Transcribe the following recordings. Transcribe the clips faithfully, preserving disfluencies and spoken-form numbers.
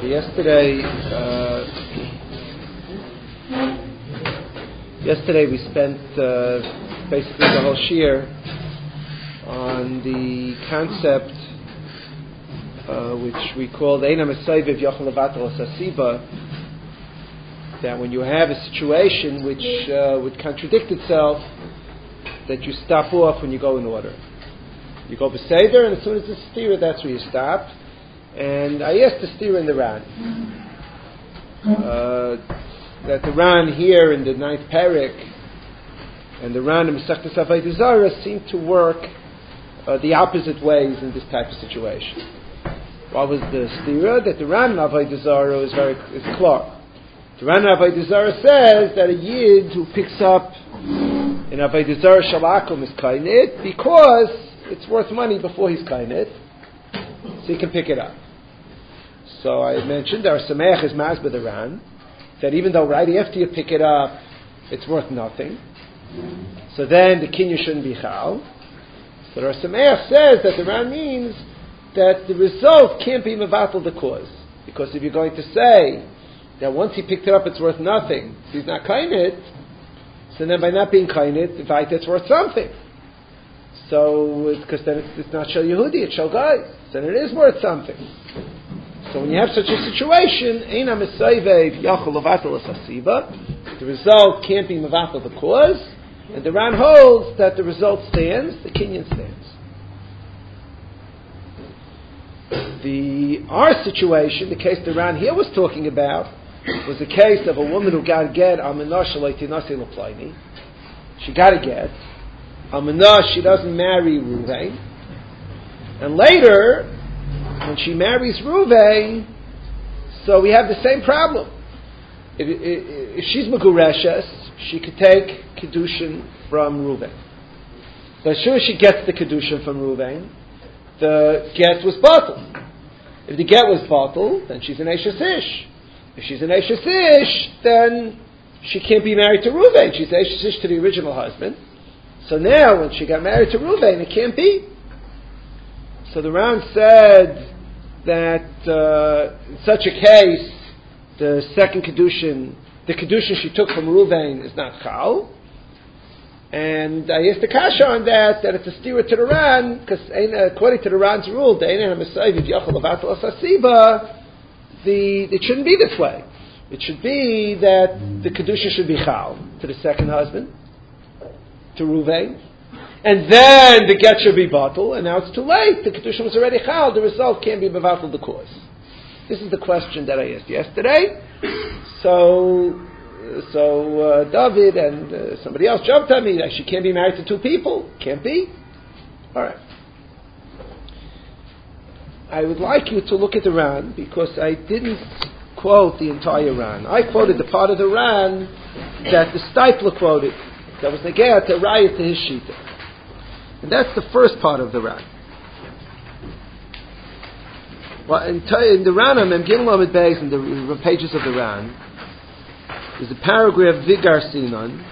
Yesterday, uh, yesterday we spent uh, basically the whole shiur on the concept uh, which we called Eina Mesayviv Yochel Levatel Sasiba, that when you have a situation which uh, would contradict itself, that you stop off when you go in order. You go beseder, and as soon as it's stira, that's where you stop. And I asked the stira in the Ran, uh, that the Ran here in the ninth parak and the Ran in Masechtas Avodah Zarah seem to work uh, the opposite ways in this type of situation. What was the stira? That the Ran in Avodah Zarah is very is clear. The Ran in Avodah Zarah says that a yid who picks up in Avodah Zarah shalakum is kainit because it's worth money before he's kainit, so he can pick it up. So I mentioned our Sameach is Masbeh the Ran, that even though right after you pick it up, it's worth nothing, so then the kinyan shouldn't be chal. But our Sameach says that the Ran means that the result can't be mevatel the cause, because if you're going to say that once he picked it up it's worth nothing, so he's not kainit, so then by not being kainit, in fact it's worth something. So, because then it's, it's not Shel Yehudi, it's Shel Gai. Then it is worth something. So when you have such a situation, Eina Mesayviv Yochel Levatel Sasiba, the result can't be mevatel the cause, and the Ran holds that the result stands, the kinyan stands. The our situation, the case the Ran here was talking about, was the case of a woman who got a get Aminah Shalei Tinasi L'Plaini. She got a get. Aminah, she doesn't marry Ruvain. And later, when she marries Ruvain, so we have the same problem. If, if, if she's Megureshes, she could take Kedushin from Ruvain. But as soon as she gets the Kedushin from Ruvain, the get was bottled. If the get was bottled, then she's an Eishes Ish. If she's an Eishes Ish, then she can't be married to Ruvain. She's Eishes Ish to the original husband. So now, when she got married to Ruvain, it can't be. So the Ran said that uh, in such a case, the second Kedushin, the Kedushin she took from Ruvain is not Chal. And I asked the Kasha on that, that it's a stira to the Ran, because according to the Ran's rule, the Eina Mesayviv Yochel Levatel Sasiba, the it shouldn't be this way. It should be that the Kedushin should be Chal to the second husband, to Ruvain, and then the get should be batel, and now it's too late. The kedusha was already chal. The result can't be mevatel the cause. This is the question that I asked yesterday. So, so uh, David and uh, somebody else jumped on me that she can't be married to two people. Can't be. All right. I would like you to look at the Ran, because I didn't quote the entire Ran. I quoted the part of the Ran that the Steipler quoted. That was negayah to raya to his shita, and that's the first part of the Ran. Well, in, t- in the Ran, Mem Gimel Amud Beis, in the pages of the Ran, there's a paragraph Vigar Sinon,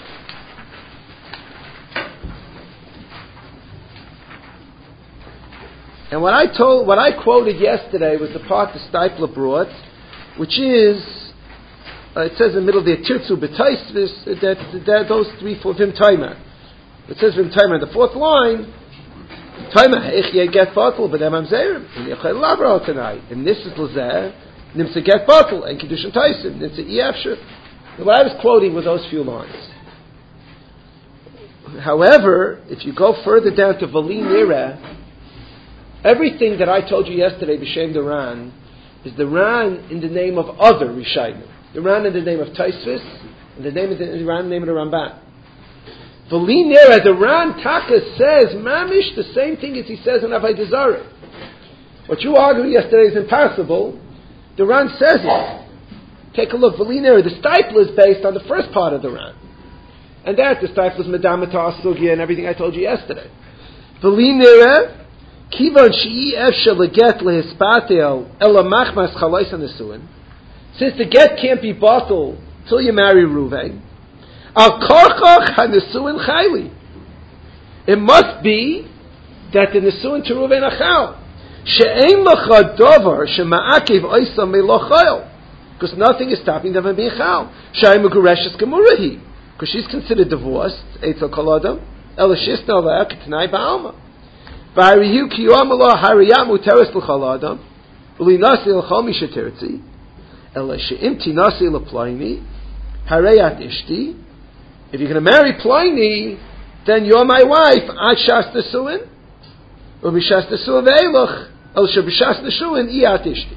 and what I told, what I quoted yesterday was the part the Steipler brought, which is. Uh, it says in the middle there, Tirtzu B'Taisvis, that, that those three for Vim Taima. It says Vim Taima in the fourth line, Taima, Eich Ye Get Batel, B'Dem Amzerim, and Yechai Labra tonight. And this is Lazeh, Nimsa Get Batel, and Kedushin Taisim, Nimsa Iafshir. What I was quoting were those few lines. However, if you go further down to Vali Nira, everything that I told you yesterday, B'Shem the Ran, is the Ran in the name of other Rishayim. The Ran in the name of Taisvis, and the name of the, the Ran in the name of the Ramban. V'li nera, the Ran Taka says, Mamish, the same thing as he says in Avodah Zarah. What you argued yesterday is impossible. The Ran says it. Take a look. V'li nera, the Steipler is based on the first part of the Ran. And that, the Steipler is Medamata Asugya and everything I told you yesterday. V'li nera, Kivan she'i efsha leget lehispateo ela machmas chalais anesuin. Since the get can't be bottled till you marry Ruvain, al korchoch hanesuin chayli. It must be that the nesuin to Ruvain achal. She'ein lacha davar shema'akev oisa melochayil. Because nothing is stopping them from being chal. Shai megureshes gemurahi. Because she's considered divorced. Eitzel koladam. Ela shisna alea ketanai ba'alma. V'hariyu kiyom alo hariyamu teres l'choladam. Ulinasi l'chol mishatirtzi. Ela she'im tinasi l'playni. Hareyat ishti. If you're going to marry Pliny, then you're my wife. Ad shas nesuin. Ubishas nesuin ve'eloch. El shabishas nesuin iyat ishti.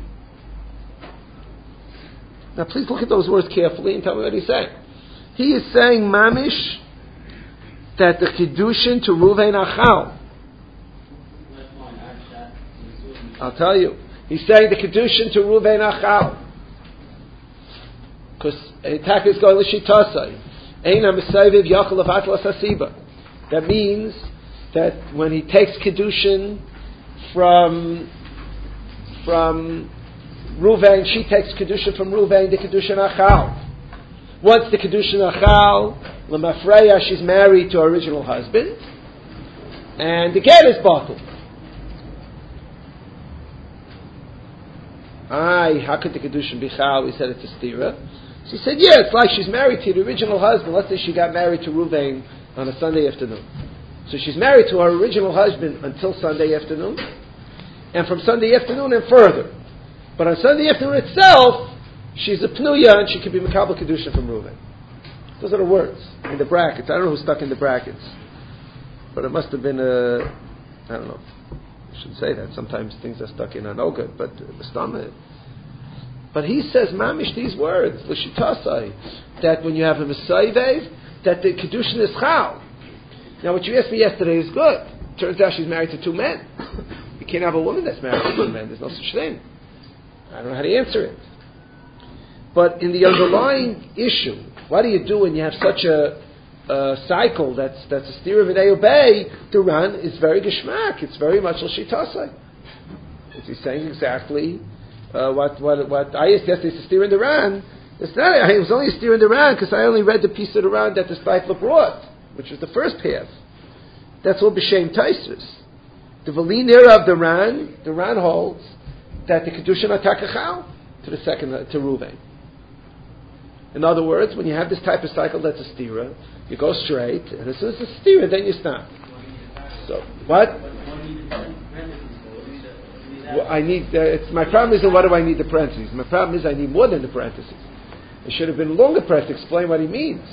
Now please look at those words carefully and tell me what he's saying. He is saying, mamish, that the Kiddushin to Ruvain Achal. I'll tell you. He's saying the Kiddushin to Ruvain Achal. Because Etak is going L'shitasai. Eina Mesaviv Yachal of Atlas Hasiba. That means that when he takes Kiddushin from, from Ruvain, she takes Kedusha from Ruvain, the Kedusha Achal. Once the Kedusha Achal, Lemafreya, she's married to her original husband, and the get is bottled. Aye, how could the Kedusha be Chal? We said it's a stira. She said, yeah, it's like she's married to the original husband. Let's say she got married to Ruvain on a Sunday afternoon. So she's married to her original husband until Sunday afternoon, and from Sunday afternoon and further. But on Sunday afternoon itself, she's a pnuya and she can be Mekabel Kedusha from Reuven. Those are the words in the brackets. I don't know who stuck in the brackets, but it must have been a, I don't know. I shouldn't say that. Sometimes things are stuck in are no good, but the stomach. But he says, mamish, these words, l'shitasai, that when you have a Messiah, that the Kedushin is chal. Now what you asked me yesterday is good. Turns out she's married to two men. You can't have a woman that's married to two men. There's no such thing. I don't know how to answer it. But in the underlying issue, what do you do when you have such a, a cycle that's that's a steer of an obey? The run is very geshmak. It's very much l'shitasai. He's saying exactly uh, what what what I asked yesterday. It's a steer in the ran. It's not. It was only a steer in the ran because I only read the piece of the ran that the Steipler brought, which was the first path. That's all b'shem Taisus. The Valinira of the ran, the ran holds that the Kedushin atakachal to the second, uh, to Ruvain. In other words, when you have this type of cycle that's a stira, you go straight, and as soon as it's a stira, then you stop. So, what? Well, I need, uh, it's, my problem isn't what do I need the parentheses. My problem is I need more than the parentheses. It should have been longer press to explain what he means.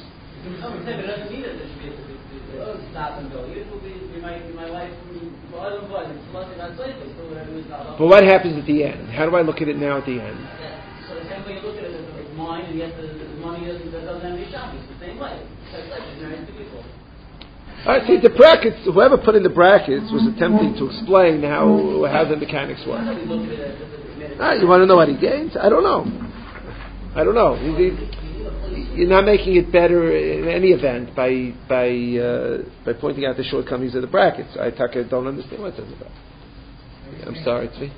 But what happens at the end? How do I look at it now at the end? So the same way you look at it, it's mine, and yet the, the money doesn't, that doesn't have any shop. It's the same way. It's like she's married to people. All right, see, the brackets, whoever put in the brackets was attempting to explain how how the mechanics work. Ah, you want to know what he gains? I don't know. I don't know. You're not making it better in any event by by uh, by pointing out the shortcomings of the brackets. I Taka don't understand what it's about. I'm sorry, Tzvi.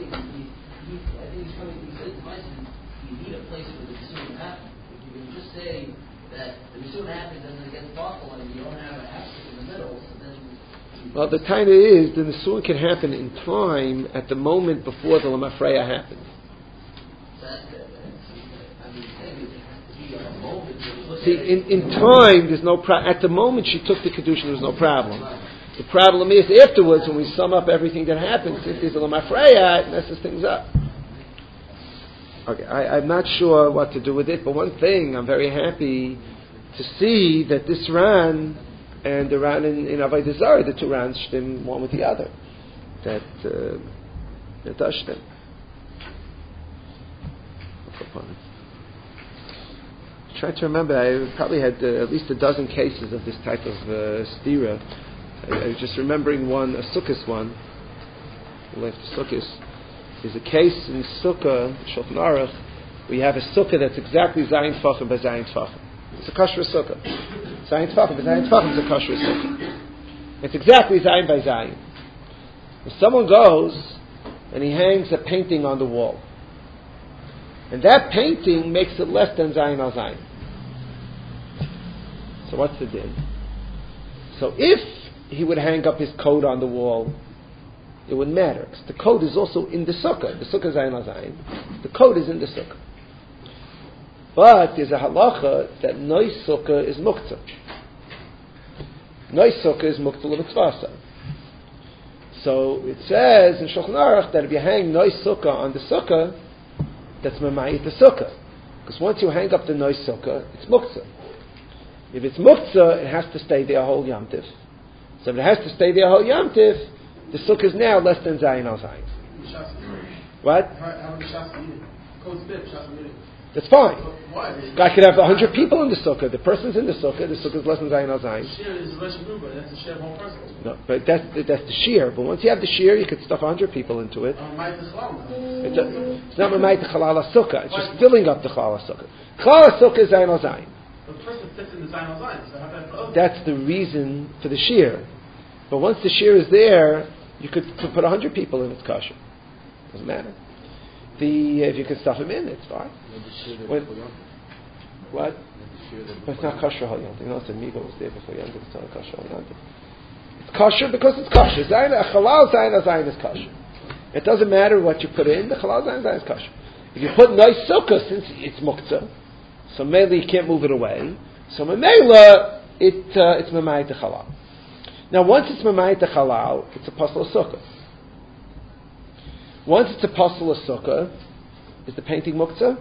Say that the Mishum happens and then it gets thoughtful and you don't have a happening in the middle, so then... Well, the time is, the Nisuin can happen in time at the moment before the Lamafreya happens. So that's good. I mean, maybe it has to be a moment. See, in, in time, there's no problem. At the moment she took the Kedusha, there was no problem. The problem is afterwards, when we sum up everything that happens, if there's a Lamafreya, it messes things up. Okay, I, I'm not sure what to do with it, but one thing, I'm very happy to see that this Ran and the Ran in, in Avodah Zarah, the two Rans stem one with the other. That, uh, that does stem. Try to remember, I probably had uh, at least a dozen cases of this type of uh, stira. I, I was just remembering one, a Sukkos one, left Sukkos. There's a case in Sukkah, Shulchan Aruch, where you have a Sukkah that's exactly Zayin Tfachim by Zayin Tfachim. It's a kosher Sukkah. Zayin Tfachim by Zayin Tfachim is a kosher Sukkah. It's exactly Zayin by Zayin. If someone goes and he hangs a painting on the wall, and that painting makes it less than Zayin al Zayin. So what's the din? So if he would hang up his coat on the wall, it wouldn't matter. The code is also in the sukkah. The sukkah is Zayin Lazayin. The code is in the sukkah. But there's a halacha that nois sukkah is muktzah. Nois sukkah is muktzah l'mitzvasa. So it says in Shulchan Aruch that if you hang nois sukkah on the sukkah, that's mamayit the sukkah. Because once you hang up the nois sukkah, it's muktzah. If it's muktzah, it has to stay there a whole Yom Tif. So if it has to stay there a whole Yom Tif, the sukkah is now less than Zayin al Zayin. What? That's fine. Guy could have a hundred people in the sukkah. The person's in the sukkah. The sukkah is less than Zayin al Zayin. No, but that's that's the shear. But once you have the shear, you could stuff a hundred people into it. It's, a, it's not Mamayit the Chalal Sukkah. It's just filling up the Chalal Sukkah. Chalal Sukkah is Zayin al Zayin. The person sits in the Zayin al Zayin. So how that that's the reason for the shear. But once the shear is there, you could put a hundred people in its kosher. Doesn't matter. The if you can stuff them in, it's fine. When, what? But it's not kosher hal yantiv. You know, it's a migo was there before yantiv. It's not kosher hal yantiv. It's kosher because it's kosher. Zayin a chalal zayin a zayin is kosher. It doesn't matter what you put in. The chalal zayin zayin is kosher. If you put nice sukkah, since it's muktzah, so maybe you can't move it away. So memela it uh, it's mamayit the chalal. Now, once it's mamayit the chalal, it's a pasal sukkah. Once it's a pasal sukkah, is the painting muktzah?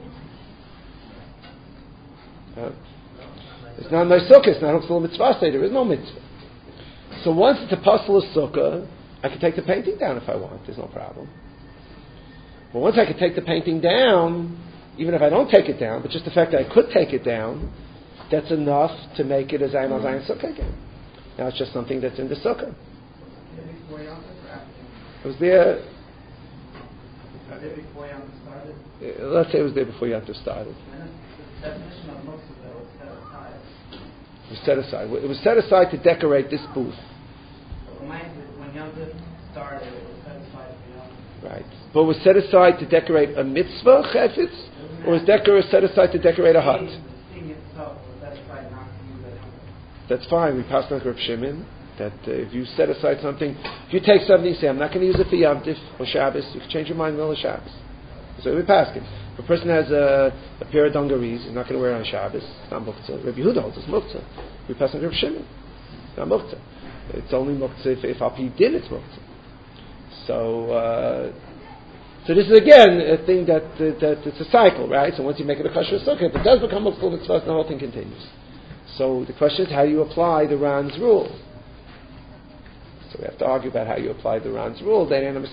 Uh, it's not nice sukkah. It's not a mitzvah. There is no mitzvah. So once it's a pasal sukkah, I can take the painting down if I want. There's no problem. But once I can take the painting down, even if I don't take it down, but just the fact that I could take it down, that's enough to make it a Zayin al Zayin sukkah again. Now it's just something that's in the sukkah. It was there. Let's say it was there before Yom Tov started. It was set aside. It was set aside to decorate this booth. When Yom Tov started, it was set aside for Yom Tov. Right. But it was set aside to decorate a mitzvah chefetz, or was decorate set aside to decorate a hut? That's fine. We passed on Rav Shimon that uh, if you set aside something, if you take something and say, I'm not going to use it for Yom Tif or Shabbos, you can change your mind in the middle of Shabbos. So we pass it. If a person has a, a pair of dungarees, he's not going to wear it on Shabbos, it's not muktzah. Rabbi Yehuda holds it's muktzah. We pass on Rav Shimon. It's not muktzah. It's only muktzah if, if Al Pi Din it's muktzah. So, uh, so this is again a thing that, uh, that it's a cycle, right? So once you make it a kosher sukkah, if it does become muktzah mitzvah, the whole thing continues. So the question is, how do you apply the Ran's rule? So we have to argue about how you apply the Ran's rule.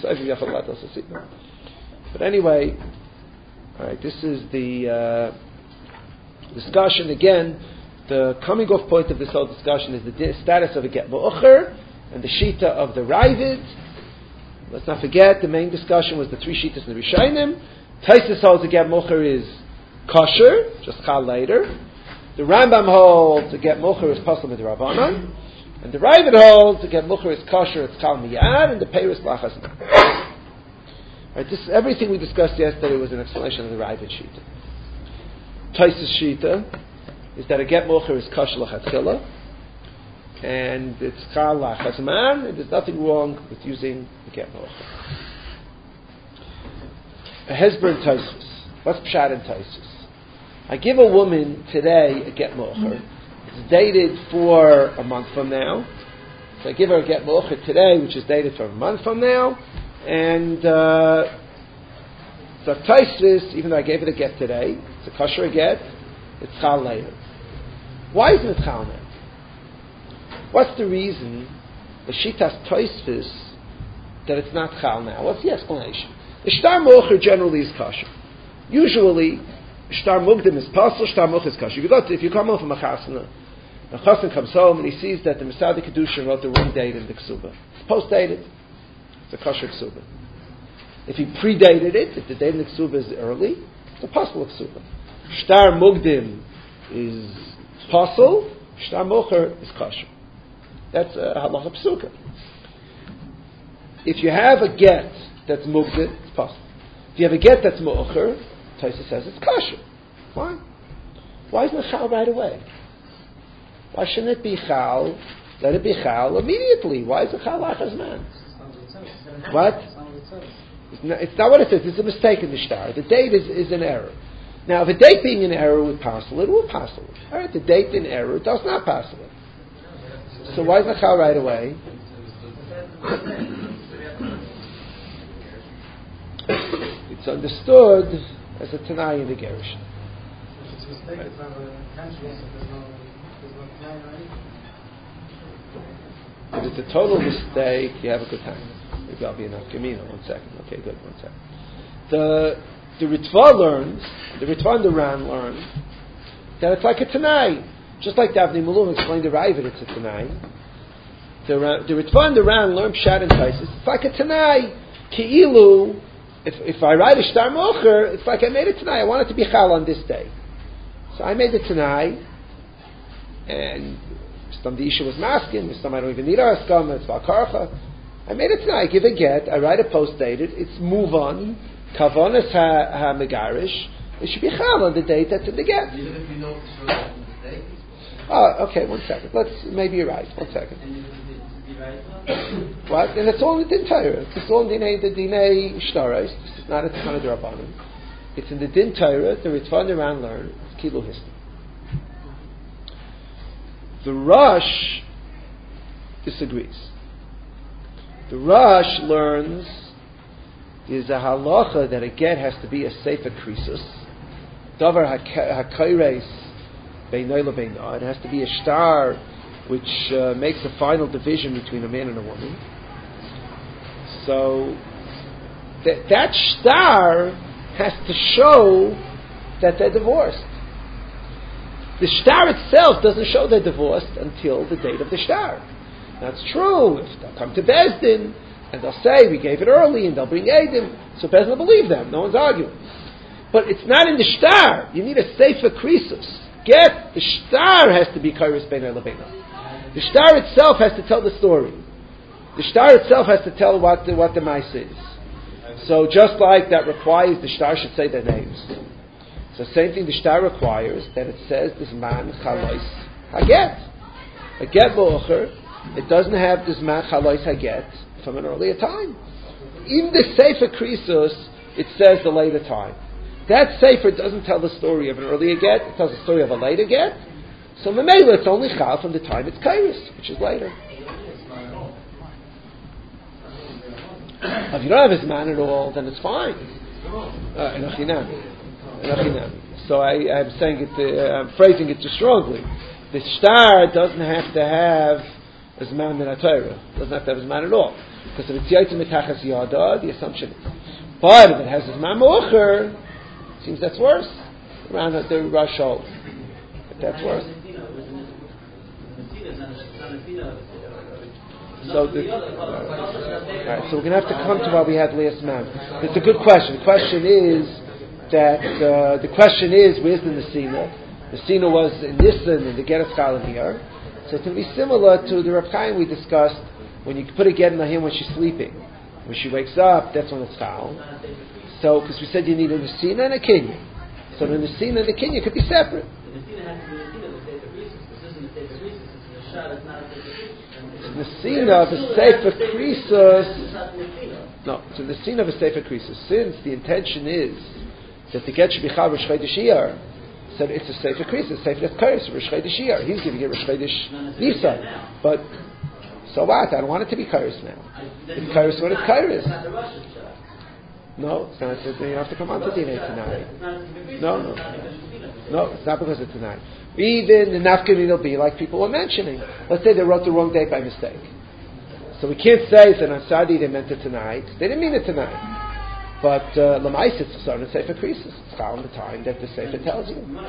But anyway, all right. This is the uh, discussion again. The coming off point of this whole discussion is the di- status of a get mu'acher and the shita of the Ravid. Let's not forget the main discussion was the three shitas in the Rishonim. Taisus holds the get mu'acher is kosher, just chal later. The Rambam holds to get mocher is pasal midrabanan, and the Ravid holds to get mocher is kosher, it's chal miyad, and the peiros lachas. Right, this everything we discussed yesterday was an explanation of the Ravid shita. Taisus shita is that a get mocher is kosher lachatchila, and it's chal lachas man, and there's nothing wrong with using the get mocher. A hezber in Taisus. What's pshat in Taisus? I give a woman today a get mocher. It's dated for a month from now. So I give her a get mocher today, which is dated for a month from now. And uh, so Taisus, even though I gave it a get today, it's a kosher get, it's chal later. Why isn't it chal now? What's the reason, the shitas Taisus, that it's not chal now? What's the explanation? The shtar mocher generally is kosher. Usually, shtar mugdim is pasal, shtar mocher is kosher. If you go to, if you come home from a chasana, the chassan comes home and he sees that the Masadi Kedusha wrote the wrong date in the ksuba. It's post-dated. It's a kosher ksuba. If he predated it, if the date in the ksuba is early, it's a pasal ksuba. Shtar mugdim is pasal, shtar mocher is kosher. That's a halacha psuka. If you have a get that's mugdim, it's pasal. If you have a get that's mocher, Taisa says it's kosher. Why? Why isn't it chal right away? Why shouldn't it be chal? Let it be chal immediately. Why is it chal lachas man? What? It's not, it's not what it says. It's a mistake in the star. The date is, is an error. Now, if a date being an error would parcel it, it would parcel it. All right, the date in error does not parcel it. So why is the chal right away? It's understood as a Tanai in the Gerish. It's a mistake. It's not intentional. There's no, there's no plan, right? If it's a total mistake, you have a good time. Maybe I'll be enough. Give me one second. Okay, good. One second. The the Ritva learns, the Ritva and the Ran learn that it's like a Tanai. Just like Davnei Malum explained to Ravid, it's a Tanai. The, the Ritva and the Ran learn Pshat and Taisus. It's like a Tanai. Ki'ilu, if, if I write a Shtar Mocher, it's like I made a Tanai. I want it to be Chal on this day. So I made the Tanai, and some the issue was masking, some I don't even need a Haskam, it's Valkarcha. I made a Tanai, I give a get, I write a post dated, it's move on, Kavonas ha Megarish, it should be Chal on the date that's in the get. Even if you know for sure that's a mistake? Oh, okay, one second. Let's, maybe you're right, one second. What? And it's all in the Din Torah. It's all in the Dinei Shtaros. It's not a Tanai D'Rabbanan. It's in the Din Torah, the Ritva and the Ran learn, it's Kilu Histam. The Rosh disagrees. The Rosh learns is a halacha that a get has to be a sefer krisus. Davar hakayres beinay lebeina. It has to be a star which uh, makes a final division between a man and a woman. So that that star has to show that they're divorced. The shtar itself doesn't show they're divorced until the date of the shtar. That's true. If they'll come to Beis Din and they'll say, we gave it early, and they'll bring Eidim, so Beis Din will believe them. No one's arguing. But it's not in the shtar. You need a sefer krisus. Get, the shtar has to be kairos beinay lebeina. The shtar itself has to tell the story. The shtar itself has to tell what the, what the mice is. So just like that requires the shtar should say their names. So same thing the shtar requires, that it says this man chalois haget. A get bo'ocher, it doesn't have this man chalois haget from an earlier time. In the sefer krisus, it says the later time. That sefer doesn't tell the story of an earlier get, it tells the story of a later get. So memela, it's only chal from the time it's kairos, which is later. If you don't have his man at all, then it's fine. Uh, so I, I'm saying it, uh, I'm phrasing it too strongly. The shtar doesn't have to have his man min HaTorah. Doesn't have to have his man at all. Because if it's yaitz mitachas yada, the assumption is. But if it has his man mocher, it seems that's worse. Around the Rosh holds. That's worse. So, the, uh, all right, so we're going to have to come to what we had last month. It's a good question. The question is that uh, the question is where's the Nesina? The Nesina was in Nisan and the get of Chalan here. So it's going to be similar to the Reb Chaim we discussed when you put a get in the hand when she's sleeping. When she wakes up, that's when it's Chal. So because we said you need a Nesina and a Kinyan. So the Nesina and the Kinyan could be separate. The Nesina has to be Nesina of the Sefer Krisus. This isn't the Sefer Krisus. It's a Shad. It's not a Sefer Krisus. The scene of a Sefer Krisus. No, so the scene of a Sefer Krisus. Since the intention is that the get should be Chal Rosh Chodesh Iyar, so it's a Sefer Krisus, Sefer Kairos Rosh Chodesh Iyar. He's giving it Rosh Chodesh Nisan, but so what? I don't want it to be Kairos now. It's Kairos when it's Kairos. No, it's not. You have to come on to Dinei tonight. No, no, no. It's not because it's tonight. Even the nafkamin will be like people were mentioning. Let's say they wrote the wrong date by mistake. So we can't say that on Sadi they meant it tonight. They didn't mean it tonight. But Lamais it's starting to say for Krisus. It's found the time that the Sefer tells you. No.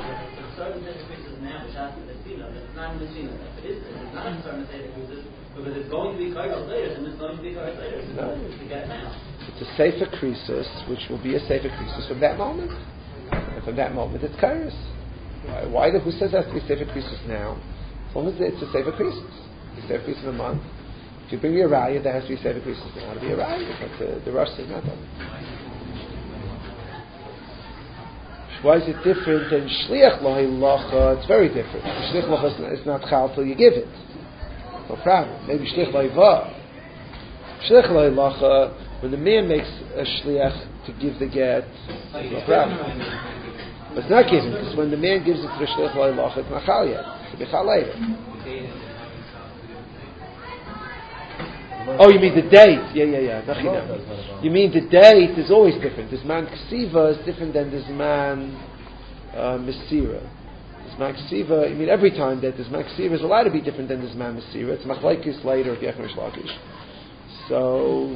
It's a Sefer Krisus, which will be a Sefer Krisus from that moment. And from that moment it's Kairos. Why, why the, who says it has to be Sefer Krisus now? As long as it's a Sefer Krisus. It's a Sefer Krisus in a month. If you bring me a raya, there has to be Sefer Krisus. There ought to be a raya, but the, the Rosh says not that. Why is it different than Shliach Lohi Locha? It's very different. Shliach Locha is not Chal till you give it. No problem. Maybe Shliach Lohi Va. Shliach La'ilacha, when the man makes a shliach to give the get, no problem. But it's not given, because when the man gives it to the Shliach La'ilacha, it's not chal yet. It's be chal later. Oh, you mean the date? Yeah, yeah, yeah. Nachina. You mean the date is always different. This man ksiva is different than this man uh, mesira. This man ksiva, I mean every time that this man ksiva is allowed to be different than this man mesira. It's machlaikis later of Yechon Shlakish. So,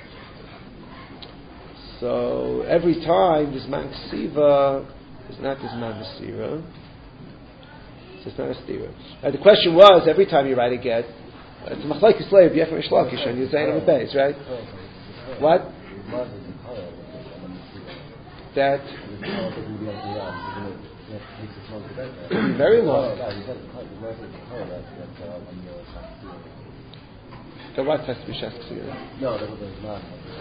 so every time this man ksiva is not this man mesira. So it's not a stira. Uh, the question was, every time you write a get, it's a machlaikis later of Yechon Shlakish, and you're saying on the base, right? What? That very long. So what has to be Shas Ksira? No, that was not.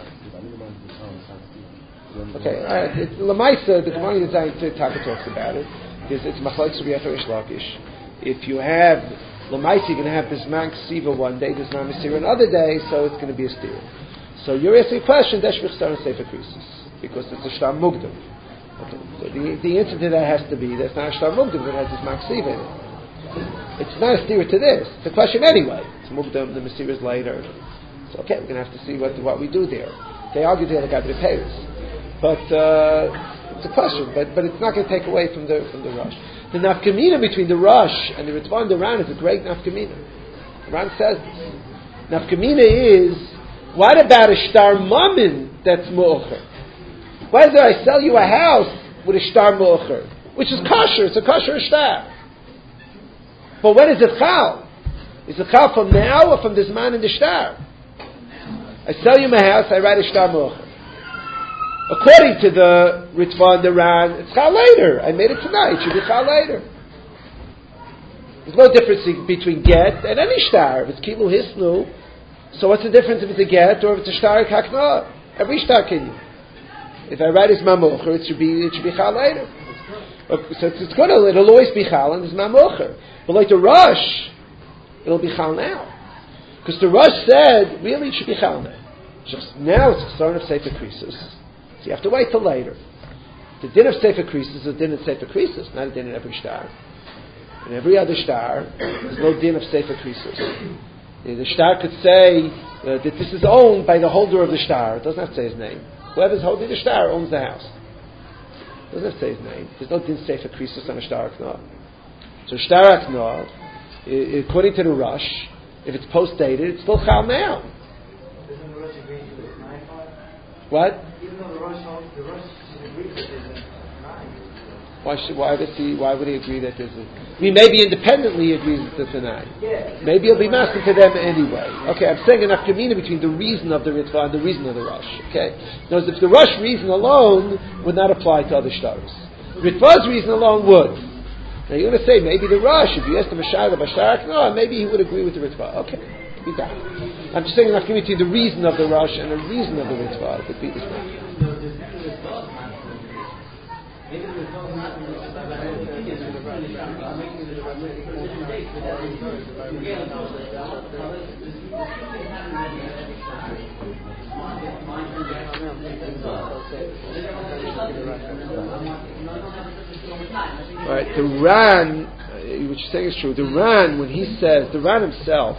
Okay, all right. It's Lamaisa, the Gemara Design Taka talks about it. Because it's machlokes of Yechon Shlakish. If you have Lamaisa, you're going to have this man Ksiva one day, this man Mesira another day, so it's going to be a steer. So you're asking a question, Deshvich Star and Sefer Krisis, because it's a Shtar Mugdam. Okay. So the, the answer to that has to be, that's not a Shtar Mugdam, but it has this man Ksiva in it. It's not a steer to this. It's a question anyway. It's Mugdam, the Mesira is later. So okay, we're going to have to see what what we do there. They argue there, the guy that pays. But uh, it's a question, but but it's not going to take away from the from the rush. The nafkamina between the rush and the Ritva and the Ran is a great nafkamina. Ran says this. Nafkamina is, what about a shtar mamin that's mu'ocher? Whether I sell you a house with a shtar mu'ocher, which is kosher, it's a kosher shtar. But when is it chal? Is it chal from now or from this man in the shtar? I sell you my house, I write a shtar mu'ocher. According to the Ritva and the Ran, it's chal later. I made it tonight. It should be chal later. There's no difference between get and any shtar. If it's kilu hisnu, so what's the difference if it's a get or if it's a shtar kakna? Every shtar kinyu. If I write his mamocher, it should be it should be chal later. So it's, it's good. It'll always be chal and it's mamocher. But like the rush, it'll be chal now, because the rush said really it should be chal now. Just now it's a son of Sefer Krisis. You have to wait till later. The din of Sefer Krisis is a din of Sefer Krisis, not a din in every shtar. In every other shtar, there's no din of Sefer Krisis. The shtar could say uh, that this is owned by the holder of the shtar. It doesn't have to say his name. Whoever's holding the shtar owns the house. It doesn't have to say his name. There's no din Sefer Krisis on a shtar aknah. So shtar aknah, according to the rush, if it's post-dated, it's still chal now. Doesn't the rush agree to the nine part? What? Even though the rush the rush should agree that there's a nine. Why should why does he why would he agree that there's a I mean maybe independently he agrees that there's a nine. Yeah. Maybe he'll be masking to them anyway. Okay, I'm saying enough kamina between the reason of the Ritva and the reason of the rush. Okay? Notice if the rush reason alone would not apply to other shtaros. Ritva's reason alone would. Now you're going to say maybe the rush, if you ask the Mashar the Bashar, no, maybe he would agree with the Ritva. Okay. Be that. I'm just saying enough between the reason of the rush and the reason of the Ritva. It could be this one. Right, the Ran, uh, what you're saying is true. The Ran, when he says, the Ran himself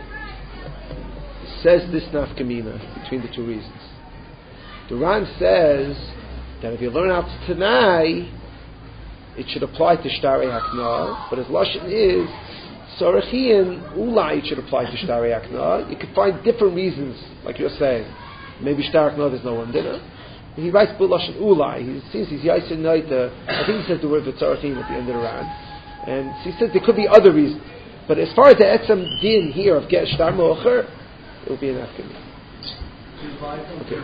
says this nafkamina between the two reasons. The Ran says that if you learn out Tanai, it should apply to Shtarei Hakna, but his lashon is Sorechian Ulai, it should apply to Shtarei Hakna. You could find different reasons, like you're saying. Maybe Shtarei Hakna there's no one dinner. He writes Lashon Ulai. He seems he's Yaisa Naita. I think he says the word V'tzarechim at the end of the Ran. And he says there could be other reasons. But as far as the Etzem Din here of Get Shtar Mo'acher, it will be an Afghan. Okay.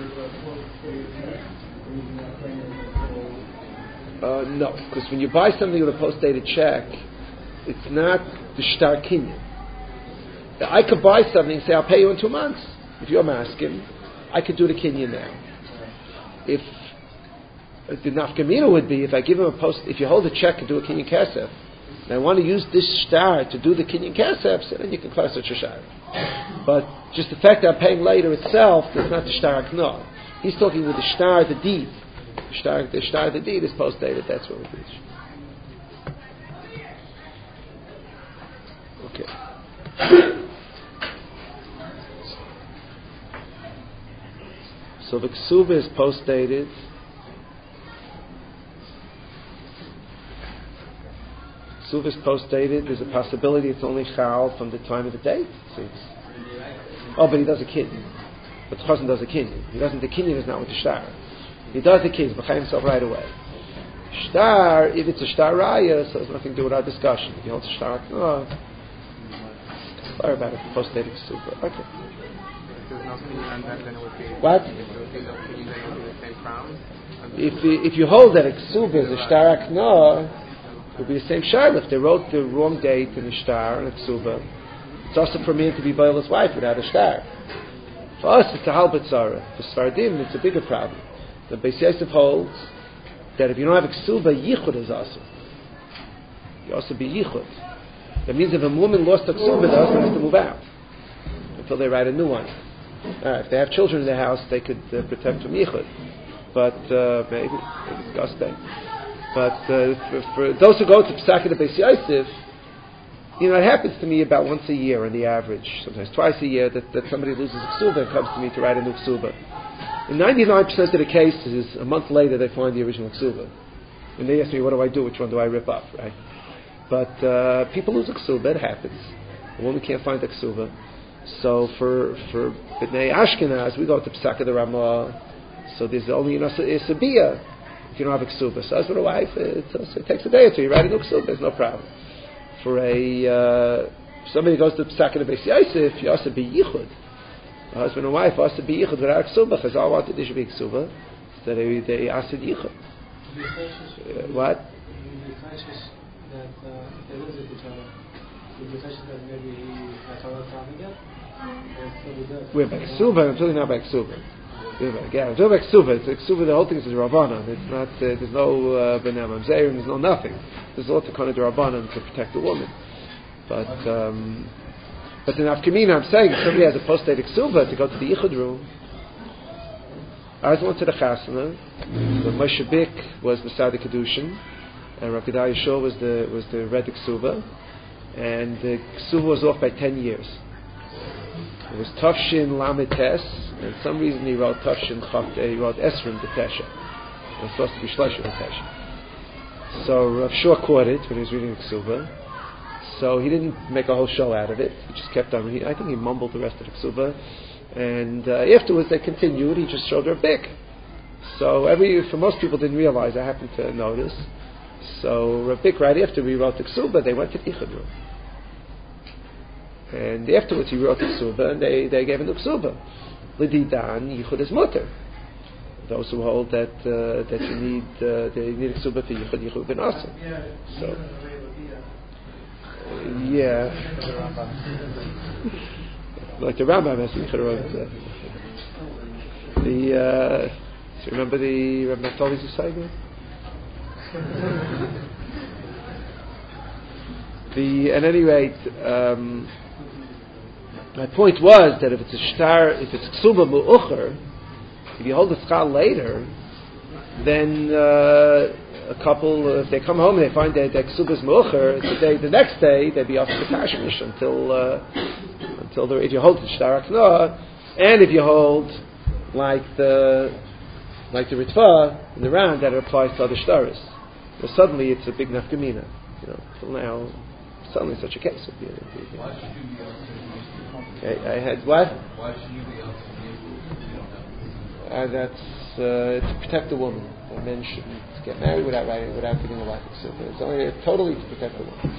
Uh, no, because when you buy something with a post-dated check, it's not the Shtar Kinyan. I could buy something and say, I'll pay you in two months. If you're masking, I could do the Kinyan now. If the nafkamina would be, if I give him a post, if you hold a check and do a kinyan kasef, and I want to use this shtar to do the kinyan kasef, so then you can class such a shtar. But Just the fact that I'm paying later itself is not the shtar hakna. He's talking with the shtar, the deed. The shtar, the shtar, the deed is post-dated. That's what it is. Okay. So the ksuba is post-dated. Ksuba is post-dated. There's a possibility it's only chal from the time of the date. So oh, but he does a kinyan. But the chazan does a kinyan. He doesn't. The kinyan is not with the shtar. He does the kinyan, but himself right away. Shtar, if it's a shtar raya, so it has nothing to do with our discussion. If he holds a shtar, no. Sorry about it. Post-dated ksuba. Okay. What? If if you hold that a ksuba is a shtar akna, it would be the same shayla. If they wrote the wrong date in the shtar and a ksuba, it's also for me to be Baila's wife without a shtar. For us, it's a halbatzara. For Sfardim, it's a bigger problem. The Beis Yosef holds that if you don't have a ksuba, yichud is also. You also be yichud. That means if a woman lost a ksuba, the husband has to move out until they write a new one. Uh, if they have children in the house, they could uh, protect from yichud. But uh, maybe, maybe it's disgusting. But uh, for, for those who go to Pesach of Beis Yosef, you know, it happens to me about once a year on the average, sometimes twice a year, that, that somebody loses a ksuba and comes to me to write a new ksuba. In ninety-nine percent of the cases, a month later they find the original ksuba. And they ask me, what do I do? Which one do I rip up? Right? But uh, people lose a ksuba, it happens. A woman can't find a ksuba. So for for B'nai Ashkenaz, we go to Pesach of the Ramah, so there's only, you know, a sabiyah if you don't have a ksuba. So husband or wife, it, it takes a day or two, you write a new ksuba, there's no problem. For a uh, somebody goes to Pesach of the Beis Yosef, you also be yichud. A husband and wife also be yichud without ksuba. Chazal wanted there should be ksuba, so they they asked yichud. Uh, what? That uh, they live with each other. The that maybe that's all the time again. We're back ksuba. I'm talking now about ksuba. Yeah, I'm talking about ksuba. It's ksuba. The whole thing is rabbanan. It's not. Uh, there's no benam amzeir. There's no nothing. There's all the kind of rabbanan to protect the woman. But um, but in Afkamina, I'm saying if somebody has a post-dated ksuba to go to the yichud room. I was went to the chasana. The Moshe Bik was the Sadi Kedushin, and Rav Gedaliah Shul was the was the Red Ksuba, and the Ksuba was off by ten years. It was Tafshin Lamed Tes, and for some reason he wrote Tafshin Chav. He wrote Esrim B'Tesha. It was supposed to be Shloshim B'Tesha. So Rav Shua caught it when he was reading the Ksuba. So he didn't make a whole show out of it. He just kept on reading. I think he mumbled the rest of the Ksuba. And uh, afterwards they continued. He just showed her a bik. So every for most people didn't realize. I happened to notice. So Rabik right after we wrote the ksuba, they went to the yichud room. And afterwards he wrote the ksuba, and they, they gave him the ksuba. L'didan yichud is mutter. Those who hold that uh, that you need uh, they need a ksuba for yichud, yichud ben asa. So yeah. Like the Rambam has the the uh, so remember the Rabbi Naftali's Usayga? the at any rate, um, my point was that if it's a shtar, if it's ksuba mu'ucher, if you hold the schal later, then uh, a couple, uh, if they come home and they find that that ksuba is mu'ucher, the day, the next day they'd be off the tashmish until. Uh, Until the, if you hold the shtar akna, and if you hold like the like the ritva in the round that it applies to other shtaris, well, suddenly it's a big nafkamina. You know, till now, suddenly such a case would be. Would be Why should you be able to? Okay, I had what? Why should you be able to? Uh, that's uh, to protect the woman. The men shouldn't get married without writing, without giving a wife a ksuba. It's only totally to protect the woman.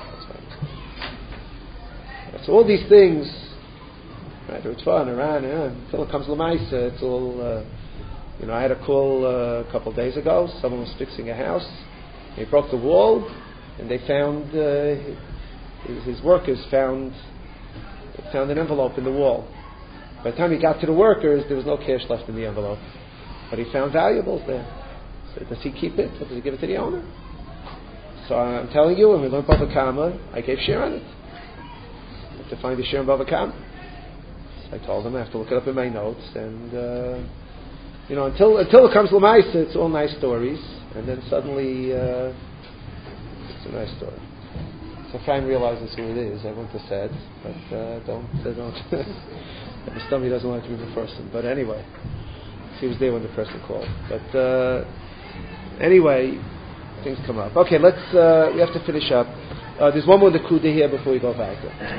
So all these things, right? It's fun around yeah, until it comes Lamaisa. It's all, uh, you know. I had a call uh, a couple of days ago. Someone was fixing a house. They broke the wall, and they found uh, his, his workers found found an envelope in the wall. By the time he got to the workers, there was no cash left in the envelope, but he found valuables there. So does he keep it, or does he give it to the owner? So I'm telling you, when we learned Bava Kama, I gave share on it. To find the Shem Bava Kama. I told him I have to look it up in my notes, and uh, you know, until until it comes Lamaisa, it's all nice stories, and then suddenly uh, it's a nice story. So Chaim realizes who it is. Everyone just said, but uh, don't uh, don't. The stomach doesn't want it to be the person, but anyway, he was there when the person called. But uh, anyway, things come up. Okay, let's. Uh, we have to finish up. Uh, there's one more Nakuda here before we go back.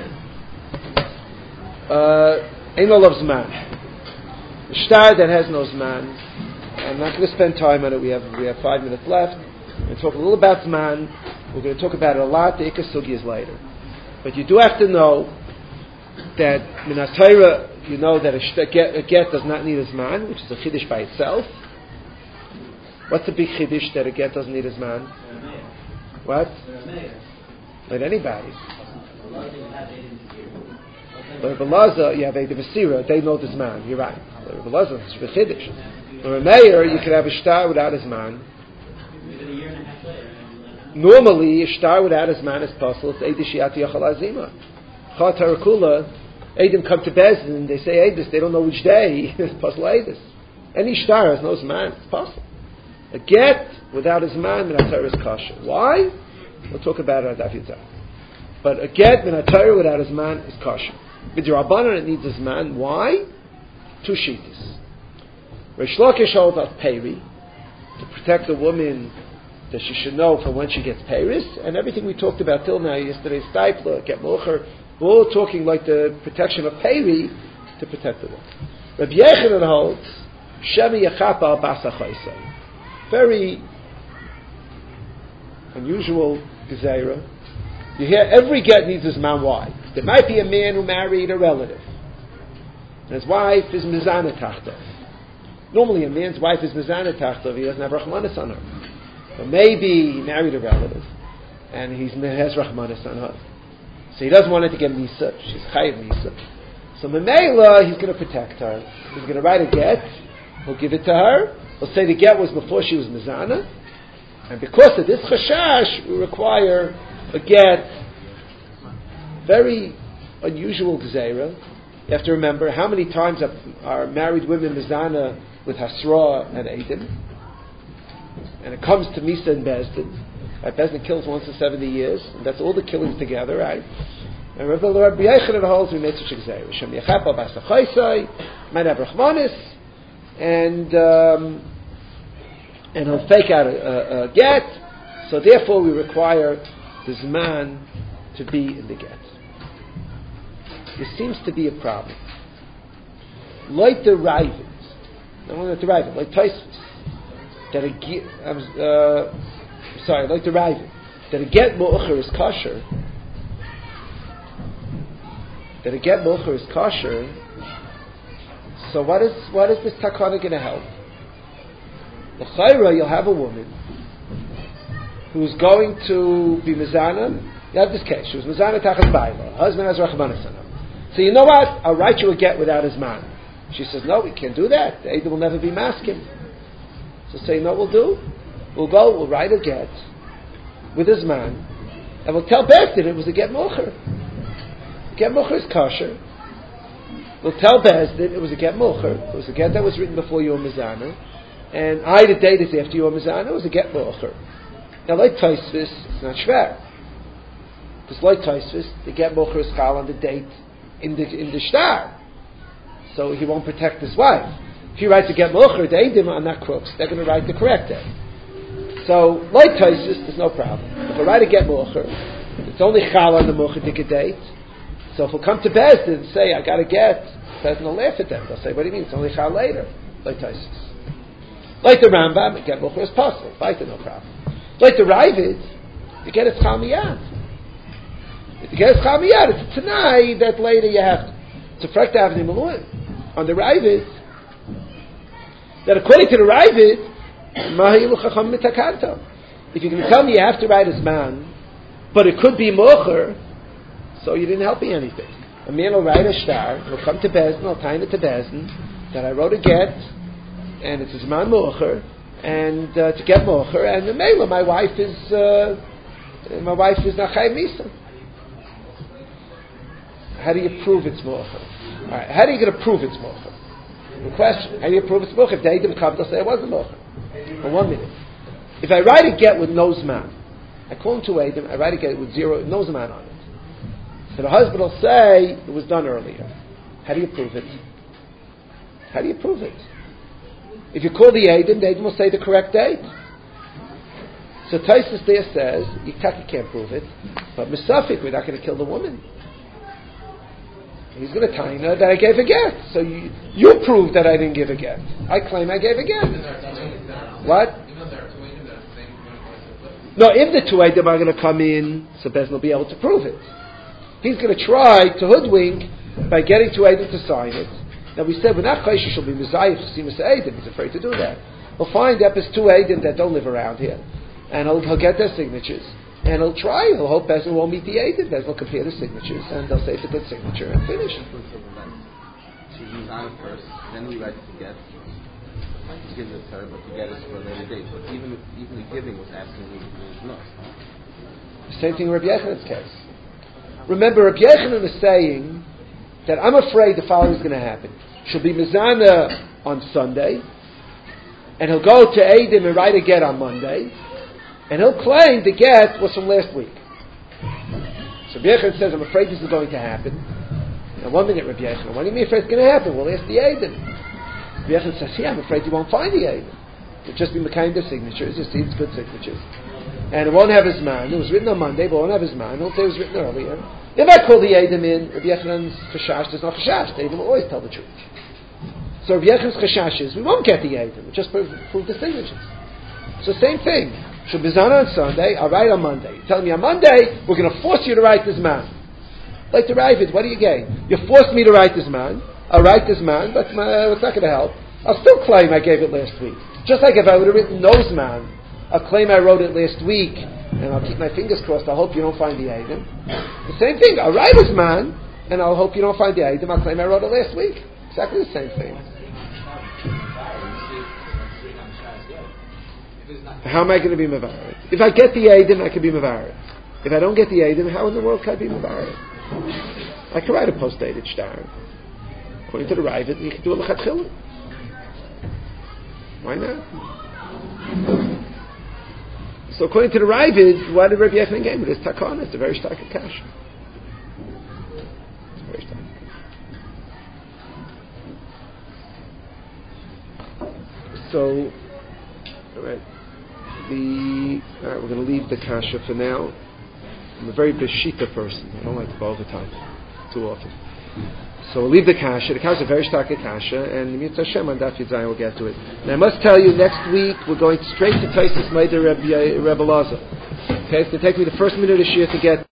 Ain't no love Zman. The star that has no Zman. I'm not going to spend time on it. We have we have five minutes left. We're going to talk a little about Zman. We're going to talk about it a lot. The Ikar Sugi is later. But you do have to know that Minas Torah, you know that a, a, get, a get does not need a Zman, which is a Chiddush by itself. What's the big Chiddush that a get doesn't need a Zman? What? Like anybody. But Belaza, you have a Devasira, they know this man. You're right. But Belaza, it's a Chiddush. Or a mayor, you could have a star without his man. Normally, a star without his man is possible. It's Eidish Yati Yachal Azima. Chat Harakula, Eidim come to Bezdin, they say Eidis, they don't know which day, it's possible Eidis. Any star has no man, it's possible. A get without his man, Minat Torah is kosher. Why? We'll talk about it at Daf. But a get Minat Torah without his man is kosher. With your Rabbanan, it needs his man. Why? Two shittas. Reish Lakish holds out Peri to protect the woman that she should know from when she gets Paris, and everything we talked about till now, yesterday's Steipler, Get Mocher, we're all talking like the protection of Peri to protect the woman. Rabbi Yechanan holds Shemi Yachapa al Basa Chaisai. Very unusual Gezeira. You hear every get needs his man. Why? There might be a man who married a relative, and his wife is Mizana Tachtov. Normally, a man's wife is Mizana Tachtov. He doesn't have Rachmanis on her. But maybe he married a relative, and he has Rachmanis on her. So he doesn't want her to get Misa. She's Chayiv Misa. So Memela, he's going to protect her. He's going to write a get. He'll give it to her. He'll say the get was before she was Mizana. And because of this Chashash, we require a get. Very unusual Gzeira. You have to remember how many times are married women Mizana with Hasra and Eidim. And it comes to Misa and Bezdin. Right? Bezdin kills once in seventy years, and that's all the killings together, right? And Rabbi Yechanan holds we made such a Gzeira. Shem Yechapa Basa Chaisai, might have Rachmanis, and um, and he'll fake out a, a, a get. So therefore, we require the Zman to be in the get. There seems to be a problem. Like the Ravid, not only the Ravid, like Taisvus, that a get, I'm uh, sorry, like the Ravid, that a get Mo'ucher is kosher, that a get Mo'ucher is kosher, so what is what is this takana going to help? The Chayra, you'll have a woman who's going to be Mizana. You have this case. She was Mizana Tachas Baila. Her husband has Rachmanis on her. So you know what? I'll write you a get without his man. She says, no, we can't do that. The Eidah will never be masking. So say, no, we'll do. We'll go, we'll write a get with his man, and we'll tell Bezdin it was a get mocher. The get mocher is kosher. We'll tell Bezdin it was a get mocher. It was a get that was written before Yom Mizana, and I, the date is after Yom Mizana, it was a get mocher. Now, like Taisvis, it's not shver. Because like Taisvis, the get mocher is chal on the date in the in the shtar. So he won't protect his wife. If he writes a get mocher, the Eidim are not crooks. They're going to write the correct day. So, like Taisvis, there's no problem. If I write a get mocher, it's only chal on the mocher date. So if we'll come to Bezdin and say, I got a get, Bezdin will laugh at them. They'll say, what do you mean? It's only chal later. Like Taisvis. Like the Rambam, a get mocher is possible. Like no problem. Like the Ravid, the get is chal miyad. If the get is chal miyad, it's a Tanai that later you have to. It's a frekta avnim aluim. On the Ravid, that according to the Ravid, if you're going to tell me you have to write as man, but it could be mocher, so you didn't help me anything. A man will write a star, he'll come to Bezdin, I'll tie it to Bezdin, that I wrote a get, and it's his man mocher, and uh, to get mocher, and the mela, my wife is, uh, my wife is nachay misa. How do you prove it's mocher? Alright, how are you going to prove it's mocha? The question, how do you prove it's mocha? If the Eidim come, they'll say it wasn't mocha. For one minute. If I write a get with no zman, I call him to Eidim, I write a get with zero, no zman on it. So the husband will say it was done earlier. How do you prove it? How do you prove it? If you call the Eidim, the Eidim will say the correct date. So Taisus there says, you can't prove it, but Misafik, we're not going to kill the woman. He's going to tell you that I gave a get. So you, you prove that I didn't give a get. I claim I gave a get. What? No, if the two Eidim are going to come in, so Bezin will be able to prove it. He's going to try to hoodwink by getting two Eidim to sign it. Now we said, we're not Chaysha shall be Mizayif to see Mister Eidim. He's afraid to do that. He'll find that there's two Eidim that don't live around here. And he'll, he'll get their signatures. And he'll try. He'll hope Bezin won't meet the Eidim. Bezin will compare the signatures. And they'll say it's a good signature and finish. She moves on first. Then we write to get. He gives it to her, but to get it for a later date. But even, even the giving was absolutely lost. Same thing in Rabbi Yechanan's case. Remember, Rabbi Yechanan is saying that I'm afraid the following is going to happen. She'll be Mizana on Sunday, and he'll go to Eidim and write a get on Monday, and he'll claim the get was from last week. So Rabbi Yechanan says, I'm afraid this is going to happen. Now, one minute, Rabbi Yechanan, what do you mean afraid it's going to happen? We'll ask the Eidim. Rabbi Yechanan says, yeah, I'm afraid you won't find the Eidim. It'll just be kind of signatures. You see, it's good signatures. And it won't have his man. It was written on Monday, but it won't have his man. It'll say it was written earlier. If I call the Eidim in, Rabbi Yechanan's chashash, there's no chashash. The Eidim will always tell the truth. So Rabbi Yechanan's chashash is, we won't get the Eidim. We'll just prove, prove the signatures. So same thing. Should be Zana on Sunday, I'll write on Monday. You're telling me on Monday, we're going to force you to write this man. Like to write it, what do you gain? You forced me to write this man. I'll write this man, but my, it's not going to help. I'll still claim I gave it last week. Just like if I would have written nose man, I'll claim I wrote it last week, and I'll keep my fingers crossed. I hope you don't find the Eidim. The same thing. I'll write as man, and I'll hope you don't find the Eidim. I'll claim I wrote it last week. Exactly the same thing. How am I going to be Mevared? If I get the Eidim, I can be Mevared. If I don't get the Eidim, how in the world can I be Mevared? I can write a post-dated shtar. According to the Ravid, you can do a Lechatchila. Why not? So according to the Ravid, why did Rabbi Yechanan give it? It's takana. It's a very stark kasha. It's very stark. So, all right. The all right, we're going to leave the kasha for now. I'm a very beshita person. I don't like to go over time too often. So we'll leave the kasha. The kasha is a very stark kasha, and Mitzvah Hashem on Daf Yud will get to it. And I must tell you, next week we're going straight to Taisus Meider Rebbe Lazar. Okay, it's going to take me the first minute of Shia to get